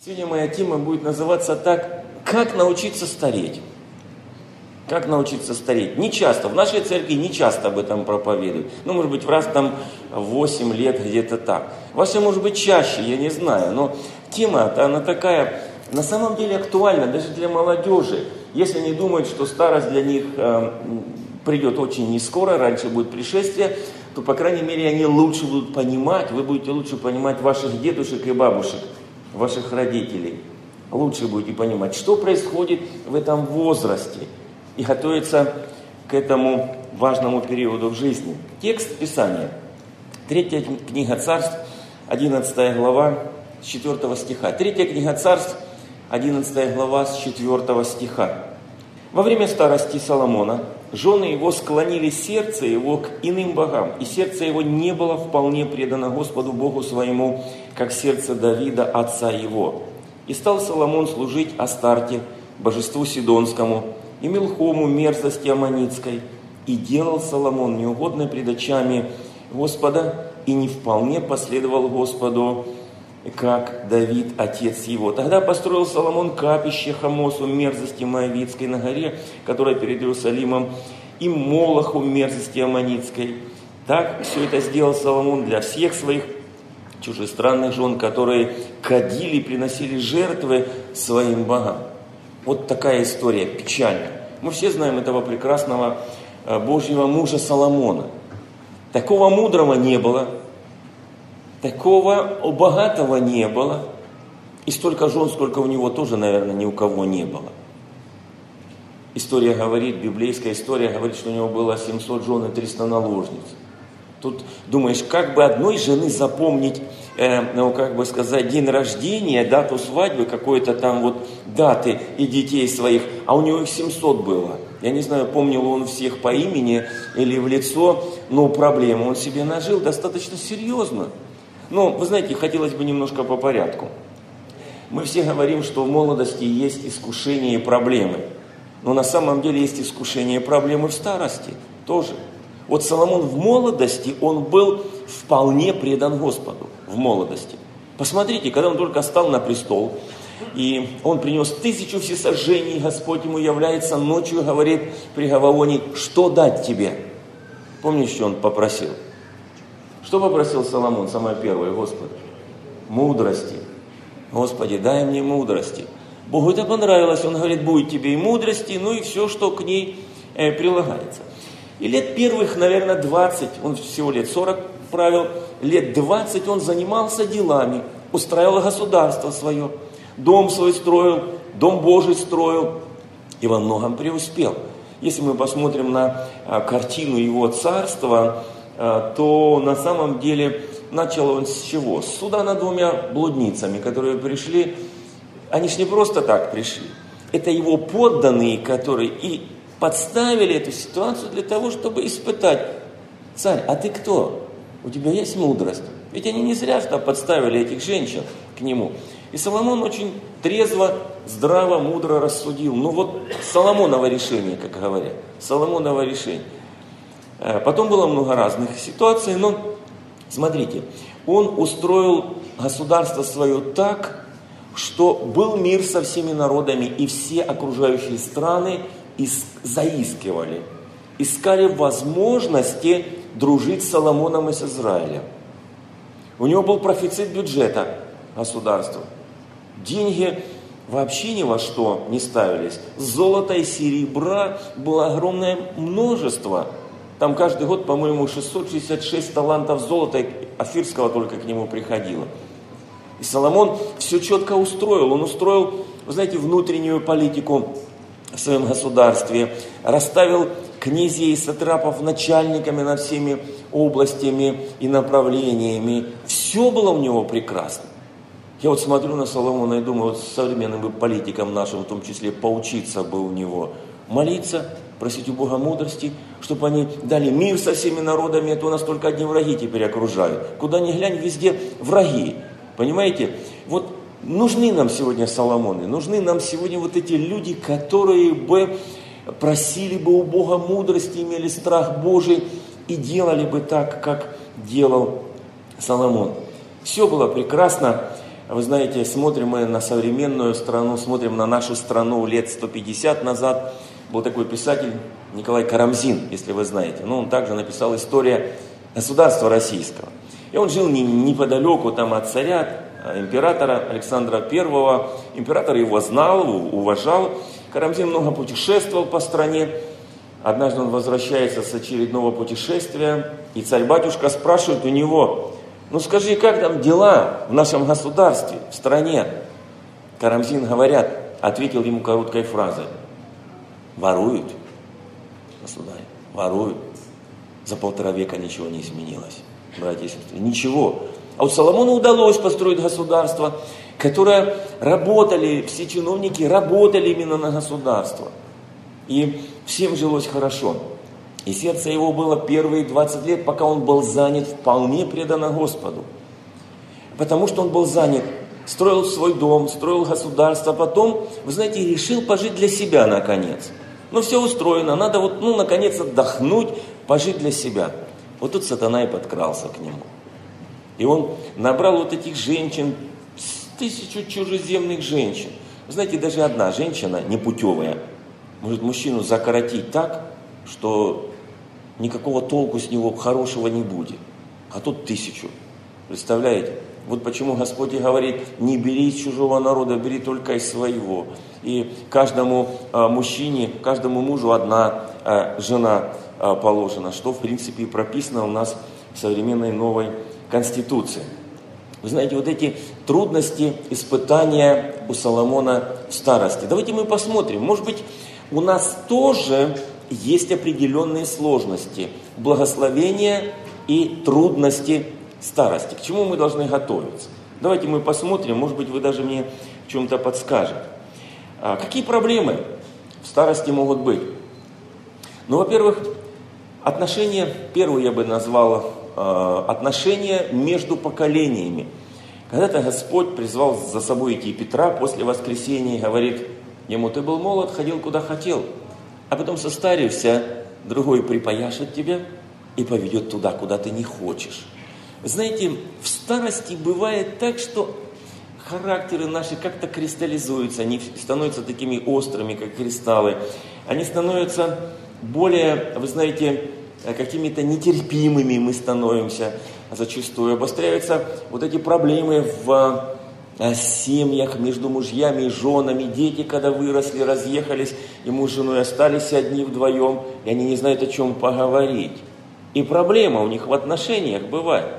Сегодня моя тема будет называться так: «Как научиться стареть». Как научиться стареть? Не часто, в нашей церкви не часто об этом проповедуют. Ну, может быть, раз там 8 лет, где-то так. Ваша, может быть, чаще, я не знаю. Но тема, она такая, на самом деле актуальна даже для молодежи. Если они думают, что старость для них придет очень не скоро, раньше будет пришествие, то, по крайней мере, они лучше будут понимать, вы будете лучше понимать ваших дедушек и бабушек, ваших родителей. Лучше будете понимать, что происходит в этом возрасте, и готовиться к этому важному периоду в жизни. Текст Писания. 3 книга Царств, 11 глава, с 4 стиха. 3 книга Царств, 11 глава, с 4 стиха. Во время старости Соломона жены его склонили сердце его к иным богам, и сердце его не было вполне предано Господу Богу своему, как сердце Давида, отца его. И стал Соломон служить Астарте, божеству Сидонскому, и Милхому, мерзости Аммонитской, и делал Соломон неугодно пред очами Господа, и не вполне последовал Господу, как Давид, отец его. Тогда построил Соломон капище Хамосу, мерзости Моавитской на горе, которая перед Иерусалимом, и Молоху, мерзости Аммонитской. Так все это сделал Соломон для всех своих чужестранных жен, которые кадили и приносили жертвы своим богам. Вот такая история, печальная. Мы все знаем этого прекрасного Божьего мужа Соломона. Такого мудрого не было, такого богатого не было, и столько жен, сколько у него тоже, наверное, ни у кого не было. История говорит, библейская история говорит, что у него было 700 жен и 300 наложниц. Тут думаешь, как бы одной жены запомнить, день рождения, дату свадьбы, какой-то там вот даты и детей своих, а у него их 700 было. Я не знаю, помнил он всех по имени или в лицо, но проблему он себе нажил достаточно серьезно. Но, вы знаете, хотелось бы немножко по порядку. Мы все говорим, что в молодости есть искушения и проблемы, но на самом деле есть искушения и проблемы в старости тоже. Вот Соломон в молодости, он был вполне предан Господу, в молодости. Посмотрите, когда он только стал на престол, и он принес 1000 всесожжений, Господь ему является ночью, говорит при Гаваоне: что дать тебе? Помнишь, что он попросил? Что попросил Соломон, самое первое, Господи? Мудрости. Господи, дай мне мудрости. Богу это понравилось, он говорит: будет тебе и мудрости, ну и все, что к ней прилагается. И лет первых, наверное, 20, он всего лет 40 правил, лет 20 он занимался делами, устраивал государство свое, дом свой строил, дом Божий строил и во многом преуспел. Если мы посмотрим на картину его царства, то на самом деле начал он с чего? С суда над 2 блудницами, которые пришли, они ж не просто так пришли, это его подданные, которые и подставили эту ситуацию для того, чтобы испытать: царь, а ты кто? У тебя есть мудрость? Ведь они не зря что подставили этих женщин к нему. И Соломон очень трезво, здраво, мудро рассудил. Ну вот Соломоново решение, как говорят. Соломоново решение. Потом было много разных ситуаций, но смотрите, он устроил государство свое так, что был мир со всеми народами, и все окружающие страны заискивали, искали возможности дружить с Соломоном и с Израилем. У него был профицит бюджета государства. Деньги вообще ни во что не ставились. Золота и серебра было огромное множество. Там каждый год, по-моему, 666 талантов золота Офирского только к нему приходило. И Соломон все четко устроил. Он устроил, вы знаете, внутреннюю политику в своем государстве, расставил князей и сатрапов начальниками над всеми областями и направлениями. Все было у него прекрасно. Я вот смотрю на Соломона и думаю, вот современным политикам нашим, в том числе, поучиться бы у него. Молиться, просить у Бога мудрости, чтобы они дали мир со всеми народами, а то нас только одни враги теперь окружают. Куда ни глянь, везде враги. Понимаете? Вот нужны нам сегодня Соломоны, нужны нам сегодня вот эти люди, которые бы просили бы у Бога мудрости, имели страх Божий и делали бы так, как делал Соломон. Все было прекрасно Вы знаете, смотрим мы на современную страну, смотрим на нашу страну лет 150 назад. Был такой писатель Николай Карамзин, если вы знаете. Но он также написал «История государства российского». И он жил неподалеку там, от царя, императора Александра I. Император его знал, уважал. Карамзин много путешествовал по стране. Однажды он возвращается с очередного путешествия, и царь-батюшка спрашивает у него: ну скажи, как там дела в нашем государстве, в стране? Карамзин, ответил ему короткой фразой: воруют, государь, воруют. За 1,5 века ничего не изменилось, братья и сестры, ничего. А у Соломона удалось построить государство, которое работали, все чиновники работали именно на государство. И всем жилось хорошо. И сердце его было первые 20 лет, пока он был занят, вполне предано Господу. Потому что он был занят, строил свой дом, строил государство, а потом, вы знаете, решил пожить для себя наконец. Ну, все устроено, надо наконец отдохнуть, пожить для себя. Вот тут сатана и подкрался к нему. И он набрал вот этих женщин, 1000 чужеземных женщин. Вы знаете, даже одна женщина, непутевая, может мужчину закоротить так, что никакого толку с него хорошего не будет. А тут 1000. Представляете? Вот почему Господь и говорит: не бери из чужого народа, бери только из своего. И каждому мужчине, каждому мужу одна жена положена, что в принципе и прописано у нас в современной новой Конституции. Вы знаете, вот эти трудности, испытания у Соломона в старости. Давайте мы посмотрим, может быть, у нас тоже есть определенные сложности, благословения и трудности старости. К чему мы должны готовиться? Давайте мы посмотрим, может быть, вы даже мне в чем-то подскажете. Какие проблемы в старости могут быть? Ну, во-первых, отношения, первое я бы назвал, отношения между поколениями. Когда-то Господь призвал за собой идти Петра после воскресения и говорит ему: ты был молод, ходил куда хотел, а потом состаришься, другой припояшет тебя и поведет туда, куда ты не хочешь. Знаете, в старости бывает так, что характеры наши как-то кристаллизуются, они становятся такими острыми, как кристаллы. Они становятся более, вы знаете, какими-то нетерпимыми мы становимся зачастую. Обостряются вот эти проблемы в семьях между мужьями и женами. Дети, когда выросли, разъехались, и муж с женой остались одни вдвоем, и они не знают, о чем поговорить. И проблема у них в отношениях бывает.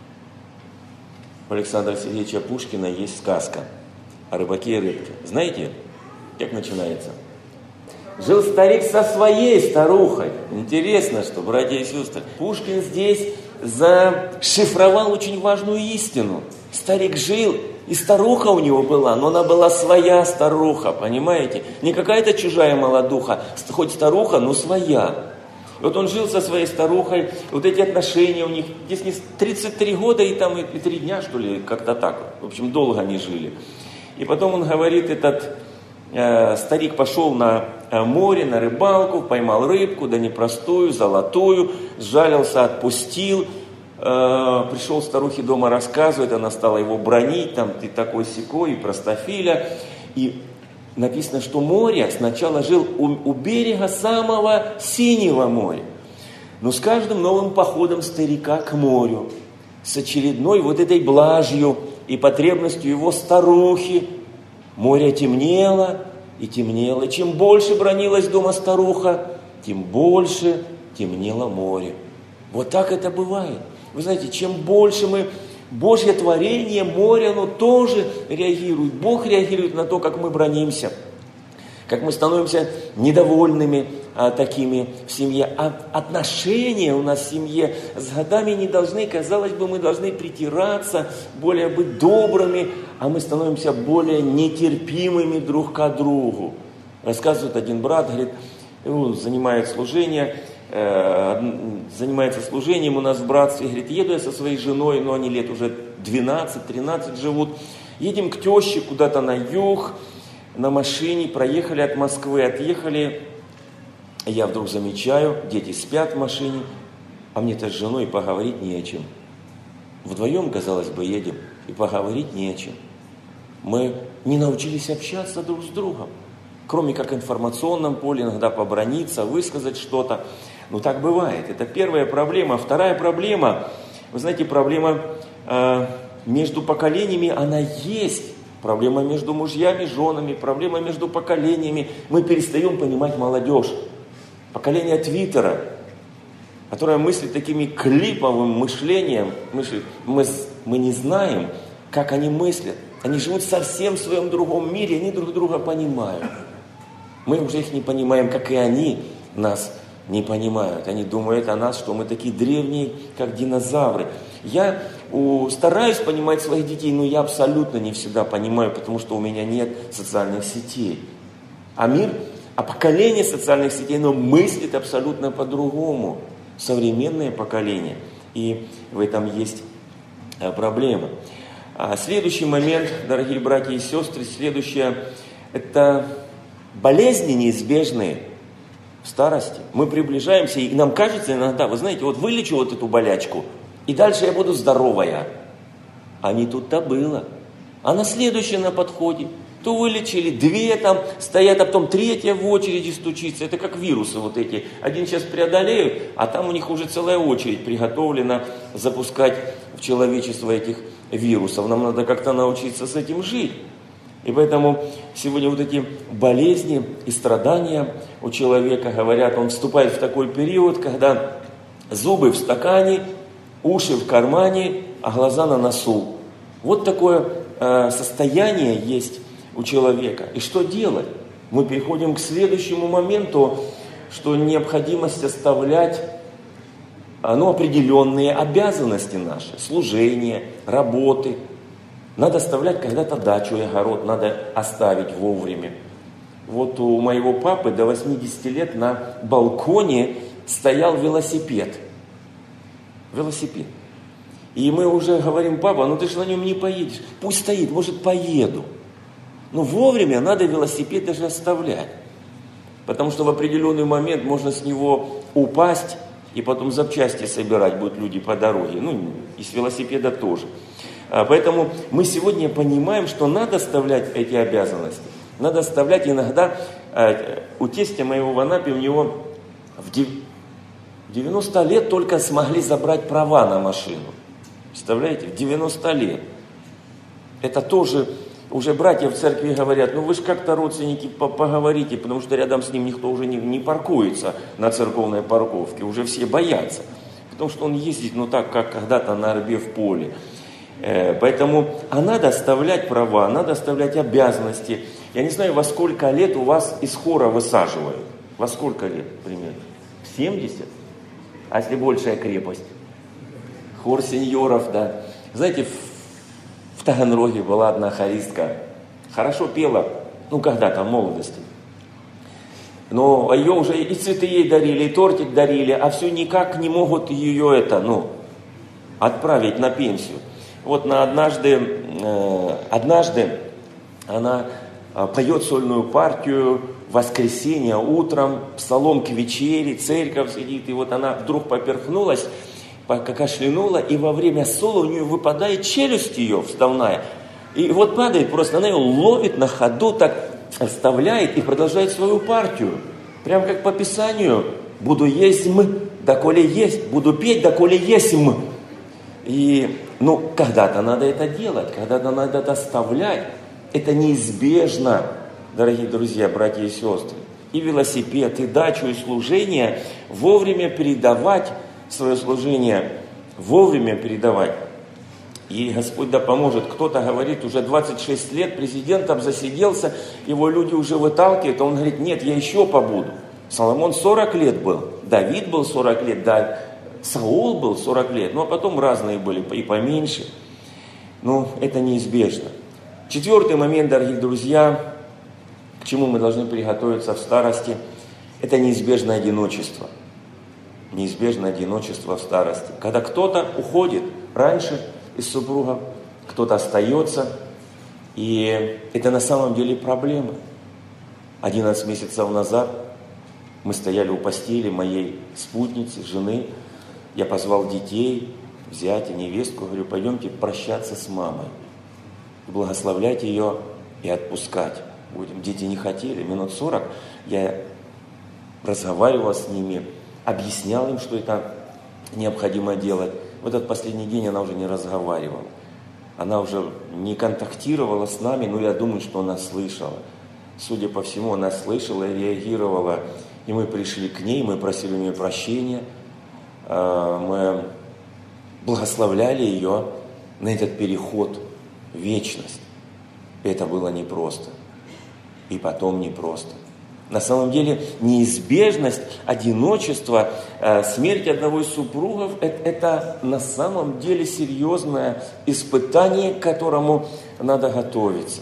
У Александра Сергеевича Пушкина есть сказка о рыбаке и рыбке. Знаете, как начинается? Жил старик со своей старухой. Интересно, что, братья и сестры, Пушкин здесь зашифровал очень важную истину. Старик жил, и старуха у него была, но она была своя старуха, понимаете? Не какая-то чужая молодуха, хоть старуха, но своя. Вот он жил со своей старухой, вот эти отношения у них, здесь не 33 года и 3 дня, что ли, как-то так. В общем, долго они жили. И потом он говорит, этот старик пошел на море, на рыбалку, поймал рыбку, да непростую, золотую, сжалился, отпустил. Пришел старухе дома, рассказывает, она стала его бранить, там, ты такой-сякой, и простофиля. И написано, что море сначала жил у берега самого синего моря. Но с каждым новым походом старика к морю, с очередной вот этой блажью и потребностью его старухи, море темнело и темнело. И чем больше бранилась дома старуха, тем больше темнело море. Вот так это бывает. Вы знаете, чем больше мы... Божье творение, море, оно тоже реагирует. Бог реагирует на то, как мы бранимся, как мы становимся недовольными такими в семье. А отношения у нас в семье с годами не должны, казалось бы, мы должны притираться, более быть добрыми, а мы становимся более нетерпимыми друг к другу. Рассказывает один брат, говорит, он занимается служением у нас в братстве. Говорит, еду я со своей женой, но они лет уже 12-13 живут. Едем к теще куда-то на юг, на машине, проехали от Москвы, отъехали. Я вдруг замечаю, дети спят в машине, а мне-то с женой поговорить не о чем. Вдвоем, казалось бы, едем, и поговорить не о чем. Мы не научились общаться друг с другом. Кроме как в информационном поле, иногда побраниться, высказать что-то. Ну так бывает. Это первая проблема. Вторая проблема, вы знаете, проблема между поколениями, она есть. Проблема между мужьями, женами, проблема между поколениями. Мы перестаем понимать молодежь. Поколение Твиттера, которое мыслит такими клиповым мышлением. Мы не знаем, как они мыслят. Они живут совсем в своем другом мире, они друг друга понимают. Мы уже их не понимаем, как и они нас не понимают. Они думают о нас, что мы такие древние, как динозавры. Я стараюсь понимать своих детей, но я абсолютно не всегда понимаю, потому что у меня нет социальных сетей. А поколение социальных сетей, оно мыслит абсолютно по-другому. Современное поколение. И в этом есть проблема. Следующий момент, дорогие братья и сестры, это болезни неизбежные в старости. Мы приближаемся, и нам кажется иногда, вы знаете, вот вылечу вот эту болячку, и дальше я буду здоровая. А не тут-то было. А на следующее на подходе. То вылечили, 2 там стоят, а потом 3 в очереди стучится. Это как вирусы вот эти. Один сейчас преодолеют, а там у них уже целая очередь приготовлена запускать в человечество этих вирусов. Нам надо как-то научиться с этим жить. И поэтому сегодня вот эти болезни и страдания у человека, говорят, он вступает в такой период, когда зубы в стакане, уши в кармане, а глаза на носу. Вот такое состояние есть у человека. И что делать? Мы переходим к следующему моменту, что необходимость оставлять определенные обязанности наши, служение, работы. Надо оставлять когда-то дачу и огород, надо оставить вовремя. Вот у моего папы до 80 лет на балконе стоял велосипед. И мы уже говорим: папа, ты же на нем не поедешь. Пусть стоит, может, поеду. Но вовремя надо велосипед даже оставлять. Потому что в определенный момент можно с него упасть, и потом запчасти собирать будут люди по дороге. И с велосипеда тоже. Поэтому мы сегодня понимаем, что надо оставлять эти обязанности. Надо оставлять иногда. У тестя моего в Анапе, у него в 90 лет только смогли забрать права на машину. Представляете, в 90 лет. Это тоже уже братья в церкви говорят: вы же как-то, родственники, поговорите, потому что рядом с ним никто уже не паркуется на церковной парковке. Уже все боятся. Потому что он ездит, так, как когда-то на орбе в поле. Поэтому надо оставлять права, надо оставлять обязанности. Я не знаю, во сколько лет у вас из хора высаживают. Во сколько лет примерно? 70? А если большая крепость? Хор сеньоров, да. Знаете, в Таганроге была одна хористка. Хорошо пела, когда-то в молодости. Но ее уже и цветы ей дарили, и тортик дарили, а все никак не могут ее отправить на пенсию. Вот однажды она поет сольную партию в воскресенье утром, псалом к вечере, церковь сидит, и вот она вдруг поперхнулась, кашлянула, и во время соло у нее выпадает челюсть ее вставная, и вот падает просто, она ее ловит на ходу, так вставляет и продолжает свою партию, прям как по Писанию: буду есть доколе есть, буду петь, доколе есть И когда-то надо это делать, когда-то надо это оставлять. Это неизбежно, дорогие друзья, братья и сестры. И велосипед, и дачу, и служение вовремя передавать, свое служение вовремя передавать. И Господь да поможет. Кто-то говорит, уже 26 лет президентом засиделся, его люди уже выталкивают, а он говорит: нет, я еще побуду. Соломон 40 лет был, Давид был 40 лет, Саул был 40 лет, а потом разные были и поменьше. Это неизбежно. 4-й момент, дорогие друзья, к чему мы должны приготовиться в старости, это неизбежное одиночество. Неизбежное одиночество в старости. Когда кто-то уходит раньше из супругов, кто-то остается, и это на самом деле проблема. 11 месяцев назад мы стояли у постели моей спутницы, жены. Я позвал детей, зятя, невестку, говорю: пойдемте прощаться с мамой. благословлять ее и отпускать будем. Дети не хотели, минут 40 я разговаривал с ними, объяснял им, что это необходимо делать. В этот последний день она уже не разговаривала. Она уже не контактировала с нами, но я думаю, что она слышала. Судя по всему, она слышала и реагировала. И мы пришли к ней, мы просили у нее прощения, мы благословляли ее на этот переход в вечность. Это было непросто. И потом непросто. На самом деле неизбежность одиночества, смерть одного из супругов – это на самом деле серьезное испытание, к которому надо готовиться.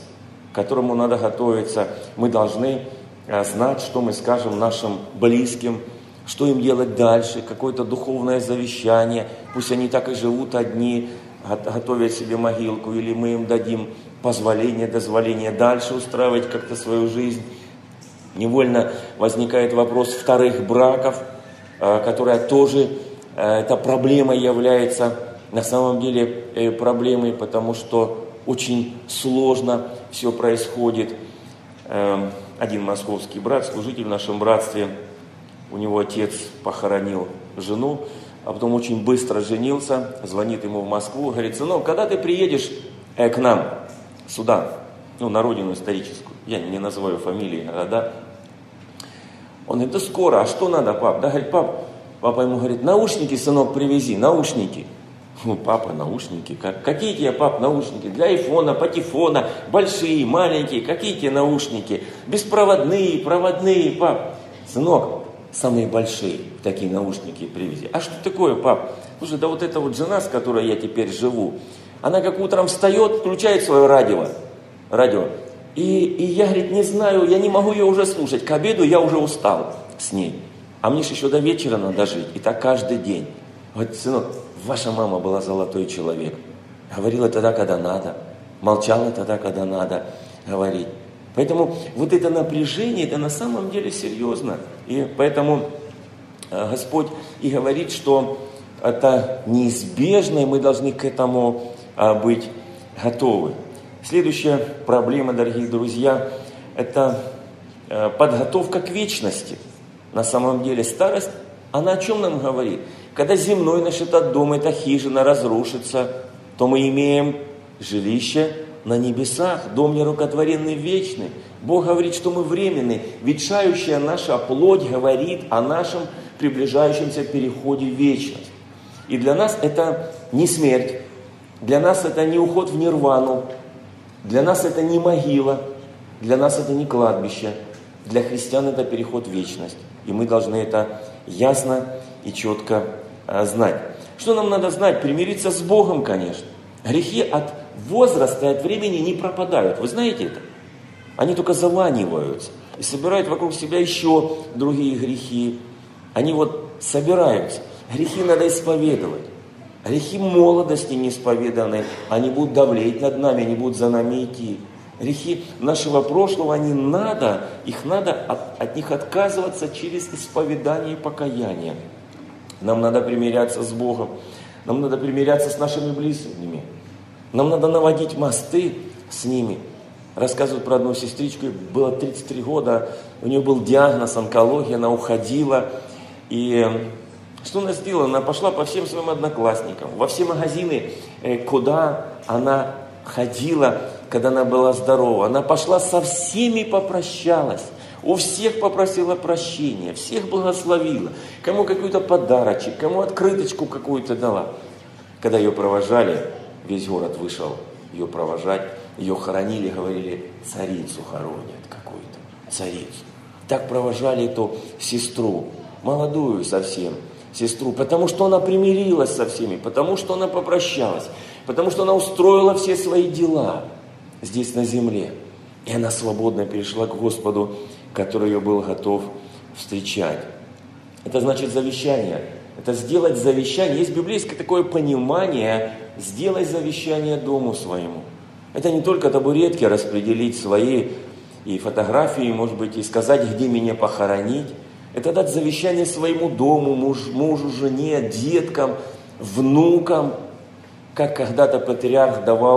Мы должны знать, что мы скажем нашим близким, что им делать дальше, какое-то духовное завещание. Пусть они так и живут одни, готовят себе могилку, или мы им дадим дозволение дальше устраивать как-то свою жизнь. Невольно возникает вопрос вторых браков, которая тоже, эта проблема является на самом деле проблемой, потому что очень сложно все происходит. Один московский брат, служитель в нашем братстве, у него отец похоронил жену, а потом очень быстро женился, звонит ему в Москву, говорит: сынок, когда ты приедешь к нам сюда, на родину историческую, я не называю фамилии, города. Он говорит: да скоро, а что надо, пап? Да, говорит, папа ему говорит: наушники, сынок, привези, наушники. Папа, наушники? Какие тебе, пап, наушники? Для айфона, патефона, большие, маленькие, какие тебе наушники? Беспроводные, проводные, пап. Сынок, самые большие такие наушники привези. А что такое, пап? Слушай, да вот эта вот жена, с которой я теперь живу, она как утром встает, включает свое радио. И я, говорит, не знаю, я не могу ее уже слушать. К обеду я уже устал с ней. А мне же еще до вечера надо жить. И так каждый день. Говорит: сынок, ваша мама была золотой человек. Говорила тогда, когда надо. Молчала тогда, когда надо говорить. Поэтому вот это напряжение, это на самом деле серьезно. И поэтому Господь и говорит, что это неизбежно, и мы должны к этому быть готовы. Следующая проблема, дорогие друзья, это подготовка к вечности. На самом деле старость, она о чем нам говорит? Когда земной наш этот дом, эта хижина разрушится, то мы имеем жилище на небесах, дом нерукотворенный вечный. Бог говорит, что мы временны. Ветшающая наша плоть говорит о нашем приближающемся переходе в вечность. И для нас это не смерть, для нас это не уход в нирвану, для нас это не могила, для нас это не кладбище. Для христиан это переход в вечность. И мы должны это ясно и четко знать. Что нам надо знать? Примириться с Богом, конечно. Грехи от возраста и от времени не пропадают. Вы знаете это? Они только заваниваются и собирают вокруг себя еще другие грехи. Они вот собираются. Грехи надо исповедовать. Грехи молодости не исповеданы, они будут давлеть над нами, они будут за нами идти. Грехи нашего прошлого, от них отказываться через исповедание и покаяние. Нам надо примиряться с Богом, нам надо примиряться с нашими близкими, нам надо наводить мосты с ними. Рассказывают про одну сестричку, ей было 33 года, у нее был диагноз онкология, она уходила, и что она сделала? Она пошла по всем своим одноклассникам, во все магазины, куда она ходила, когда она была здорова. Она пошла со всеми попрощалась, у всех попросила прощения, всех благословила, кому какой-то подарочек, кому открыточку какую-то дала. Когда ее провожали, весь город вышел ее провожать, ее хоронили, говорили: царицу хоронят какую-то, царицу. Так провожали эту сестру, молодую совсем сестру, потому что она примирилась со всеми, потому что она попрощалась, потому что она устроила все свои дела здесь на земле. И она свободно перешла к Господу, который ее был готов встречать. Это значит завещание. Это сделать завещание. Есть библейское такое понимание: сделай завещание дому своему. Это не только табуретки распределить свои и фотографии, может быть, и сказать, где меня похоронить. Это дать завещание своему дому, мужу, жене, деткам, внукам, как когда-то патриарх давал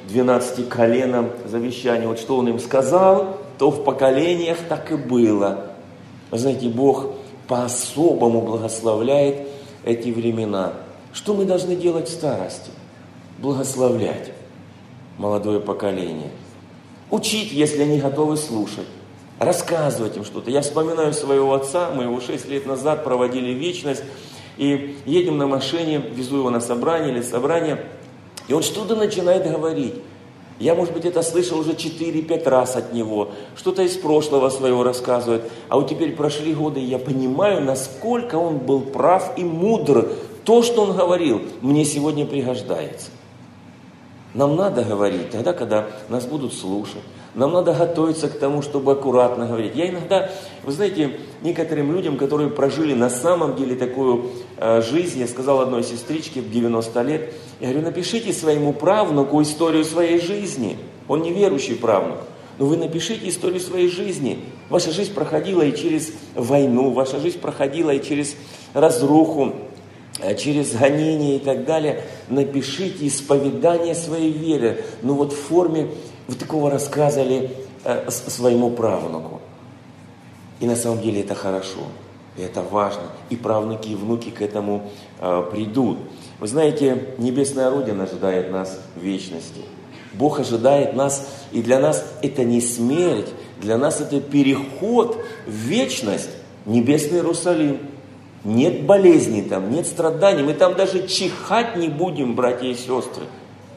12 коленам завещание. Вот что Он им сказал, то в поколениях так и было. Вы знаете, Бог по-особому благословляет эти времена. Что мы должны делать в старости? Благословлять молодое поколение. Учить, если они готовы слушать. Рассказывать им что-то. Я вспоминаю своего отца, мы его 6 лет назад проводили в вечность. И едем на машине, везу его на собрание или собрание. И он что-то начинает говорить. Я, может быть, это слышал уже 4-5 раз от него. Что-то из прошлого своего рассказывает. А вот теперь прошли годы, и я понимаю, насколько он был прав и мудр. То, что он говорил, мне сегодня пригождается. Нам надо говорить тогда, когда нас будут слушать. Нам надо готовиться к тому, чтобы аккуратно говорить. Я иногда, вы знаете, некоторым людям, которые прожили на самом деле такую жизнь, я сказал одной сестричке в 90 лет, я говорю, напишите своему правнуку историю своей жизни. Он неверующий правнук. Но вы напишите историю своей жизни. Ваша жизнь проходила и через войну, ваша жизнь проходила и через разруху, через гонения и так далее. Напишите исповедание своей веры. Ну вот в форме вы такого рассказали своему правнуку. И на самом деле это хорошо, и это важно. И правнуки, и внуки к этому придут. Вы знаете, небесная Родина ожидает нас в вечности. Бог ожидает нас, и для нас это не смерть, для нас это переход в вечность, небесный Иерусалим. Нет болезней там, нет страданий, мы там даже чихать не будем, братья и сестры.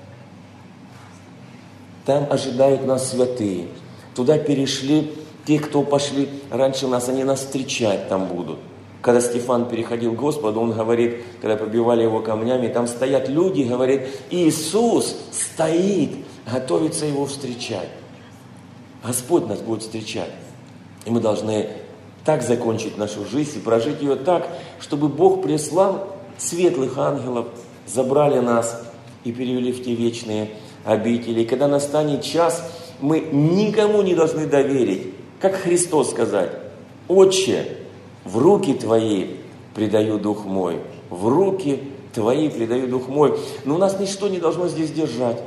Там ожидают нас святые. Туда перешли те, кто пошли раньше нас, они нас встречать там будут. Когда Стефан переходил к Господу, он говорит, когда побивали его камнями, там стоят люди, говорит, Иисус стоит, готовится его встречать. Господь нас будет встречать. И мы должны так закончить нашу жизнь и прожить ее так, чтобы Бог прислал светлых ангелов, забрали нас и перевели в те вечные обители. И когда настанет час, мы никому не должны доверить, как Христос сказать, «Отче, в руки Твои предаю Дух мой, в руки Твои предаю Дух мой». Но у нас ничто не должно здесь держать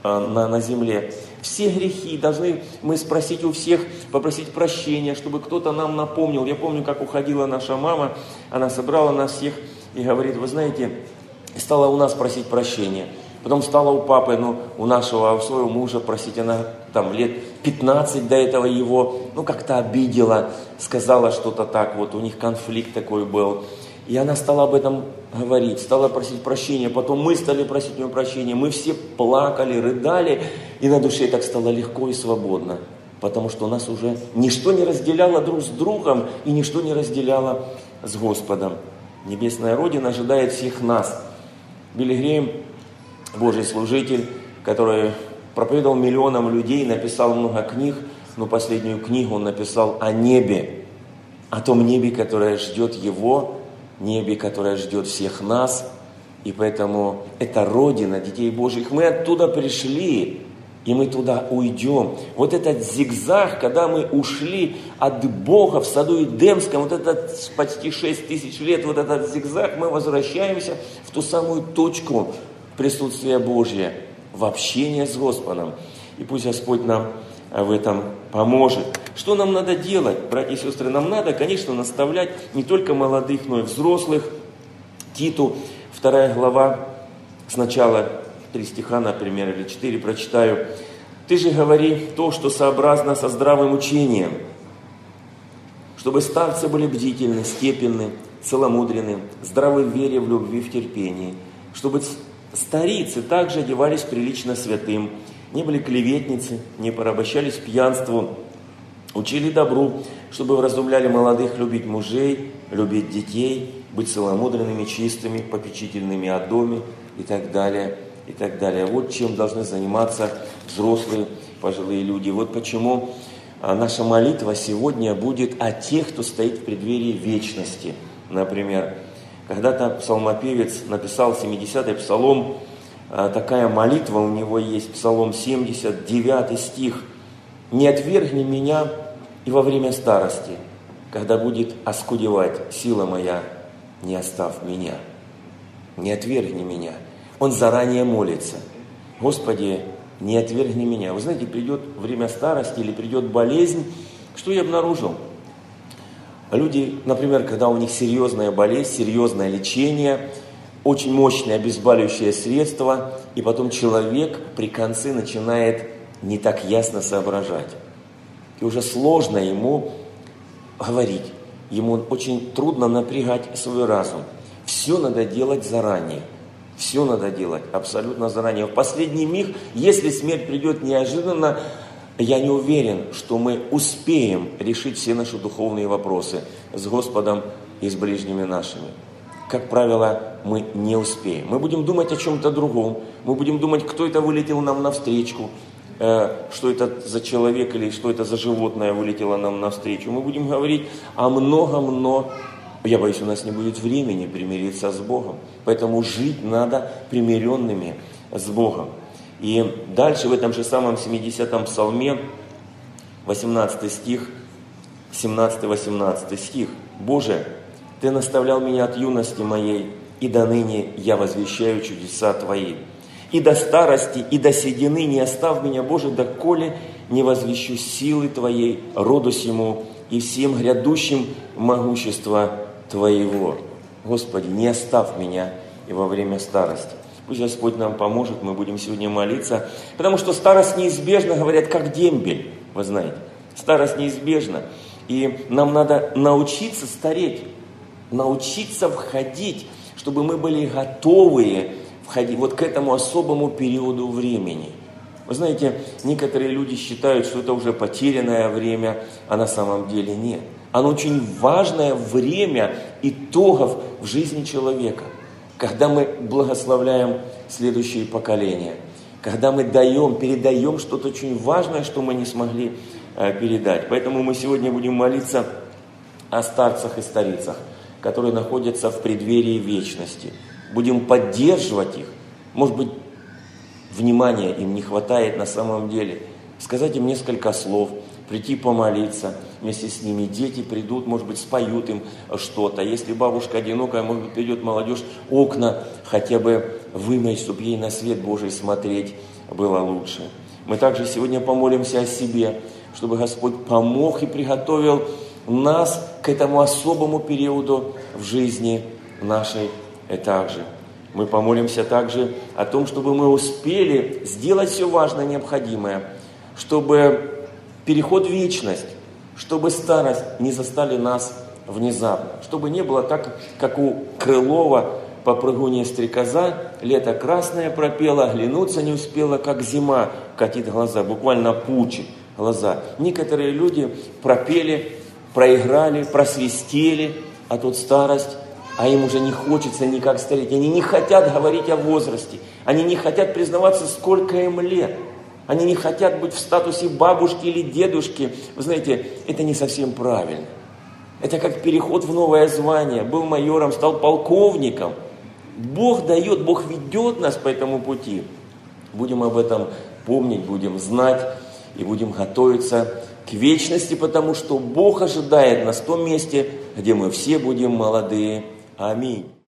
на земле. Все грехи должны мы спросить у всех, попросить прощения, чтобы кто-то нам напомнил. Я помню, как уходила наша мама, она собрала нас всех и говорит, вы знаете, стала у нас просить прощения. Потом стала у папы, у нашего, у своего мужа просить, она там лет 15 до этого его, как-то обидела, сказала что-то так, вот у них конфликт такой был. И она стала об этом говорить, стала просить прощения, потом мы стали просить у нее прощения, мы все плакали, рыдали, и на душе так стало легко и свободно, потому что нас уже ничто не разделяло друг с другом, и ничто не разделяло с Господом. Небесная Родина ожидает всех нас. Билли Грэм, Божий служитель, который проповедовал миллионам людей, написал много книг, но последнюю книгу он написал о небе, о том небе, которое ждет его, небе, которое ждет всех нас. И поэтому это Родина детей Божьих. Мы оттуда пришли, и мы туда уйдем. Вот этот зигзаг, когда мы ушли от Бога в саду Эдемском, вот этот почти 6000 лет, вот этот зигзаг, мы возвращаемся в ту самую точку присутствия Божия, в общение с Господом. И пусть Господь нам в этом поможет. Что нам надо делать, братья и сестры? Нам надо, конечно, наставлять не только молодых, но и взрослых. Титу, 2 глава, сначала 3 стиха, например, или 4 прочитаю. «Ты же говори то, что сообразно со здравым учением, чтобы старцы были бдительны, степенны, целомудренны, здравы в вере, в любви, в терпении, чтобы старицы также одевались прилично святым, не были клеветницы, не порабощались пьянству, учили добру, чтобы вразумляли молодых любить мужей, любить детей, быть целомудренными, чистыми, попечительными о доме» и так далее, и так далее. Вот чем должны заниматься взрослые, пожилые люди. Вот почему наша молитва сегодня будет о тех, кто стоит в преддверии вечности. Например, когда-то псалмопевец написал 70-й псалом, такая молитва у него есть, псалом 70, 9 стих. «Не отвергни меня и во время старости, когда будет оскудевать сила моя, не оставь меня». Не отвергни меня. Он заранее молится. Господи, не отвергни меня. Вы знаете, придет время старости или придет болезнь, что я обнаружил? Люди, например, когда у них серьезная болезнь, серьезное лечение, очень мощное обезболивающее средство, и потом человек при конце начинает не так ясно соображать. И уже сложно ему говорить, ему очень трудно напрягать свой разум. Все надо делать заранее. Все надо делать абсолютно заранее. В последний миг, если смерть придет неожиданно, я не уверен, что мы успеем решить все наши духовные вопросы с Господом и с ближними нашими. Как правило, мы не успеем. Мы будем думать о чем-то другом. Мы будем думать, кто это вылетел нам навстречу, что это за человек или что это за животное вылетело нам навстречу. Мы будем говорить о многом, я боюсь, у нас не будет времени примириться с Богом. Поэтому жить надо примиренными с Богом. И дальше в этом же самом 70-м псалме, 18 стих, 17-18 стих. «Боже, Ты наставлял меня от юности моей, и до ныне я возвещаю чудеса Твои. И до старости, и до седины не оставь меня, Боже, доколе не возвещу силы Твоей, роду сему и всем грядущим могущества Твоего». Господи, не оставь меня и во время старости. Пусть Господь нам поможет, мы будем сегодня молиться, потому что старость неизбежна, говорят, как дембель, вы знаете. Старость неизбежна, и нам надо научиться стареть, научиться входить, чтобы мы были готовы входить вот к этому особому периоду времени. Вы знаете, некоторые люди считают, что это уже потерянное время, а на самом деле нет. Оно очень важное время итогов в жизни человека. Когда мы благословляем следующие поколения, когда мы передаем что-то очень важное, что мы не смогли передать. Поэтому мы сегодня будем молиться о старцах и старицах, которые находятся в преддверии вечности. Будем поддерживать их. Может быть, внимания им не хватает на самом деле. Сказать им несколько слов, прийти помолиться вместе с ними. Дети придут, может быть, споют им что-то. Если бабушка одинокая, может быть, придет молодежь, окна хотя бы вымыть, чтобы ей на свет Божий смотреть было лучше. Мы также сегодня помолимся о себе, чтобы Господь помог и приготовил нас к этому особому периоду в жизни нашей также. Мы помолимся также о том, чтобы мы успели сделать все важное, необходимое, чтобы переход в вечность, чтобы старость не застали нас внезапно, чтобы не было так, как у Крылова, попрыгунья стрекоза, лето красное пропела, оглянуться не успела, как зима катит глаза, буквально пучит глаза. Некоторые люди пропели, проиграли, просвистели, а тут старость, а им уже не хочется никак стареть. Они не хотят говорить о возрасте, они не хотят признаваться, сколько им лет. Они не хотят быть в статусе бабушки или дедушки. Вы знаете, это не совсем правильно. Это как переход в новое звание. Был майором, стал полковником. Бог дает, Бог ведет нас по этому пути. Будем об этом помнить, будем знать и будем готовиться к вечности, потому что Бог ожидает нас в том месте, где мы все будем молодые. Аминь.